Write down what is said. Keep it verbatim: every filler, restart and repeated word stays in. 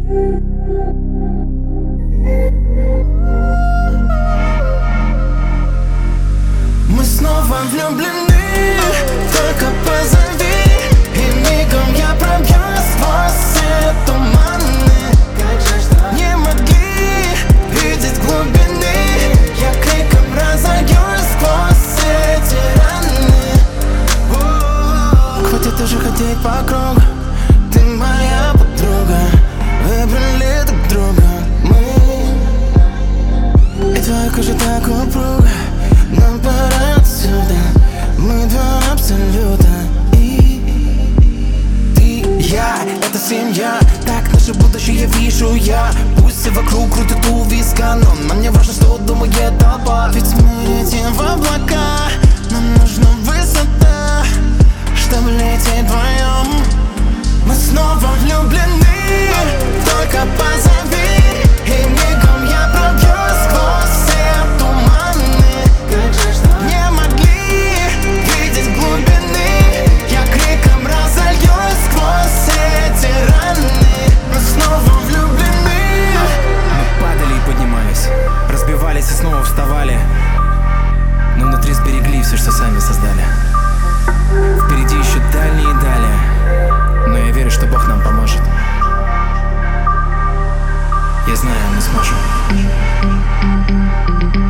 Мы снова влюблены, только позови, и мигом я пробью сквозь все туманы. Не могли видеть глубины, я криком разойдусь сквозь эти раны. Хватит уже ходить по кругу, ты моя подруга, выбрали друг друга мы. И твоя кожа так упруга, нам пора отсюда, мы два абсолюта. И ты, я, это семья, так наше будущее вижу я. Пусть все вокруг крутят у виска, но нам не важно, что думает толпа. Ведь мы летим в облака, нам нужна высота, чтобы лететь вдвоем. Мы снова влюблены, только позови, и мигом я пробью сквозь все туманы. Не могли видеть глубины, я криком разольюсь сквозь эти раны. Мы снова влюблены. Мы падали и поднимались, разбивались и снова вставали, но внутри сберегли все, что сами создали. Впереди еще дальние дали, но я верю, что Бог нам поможет. Я знаю, мы сможем.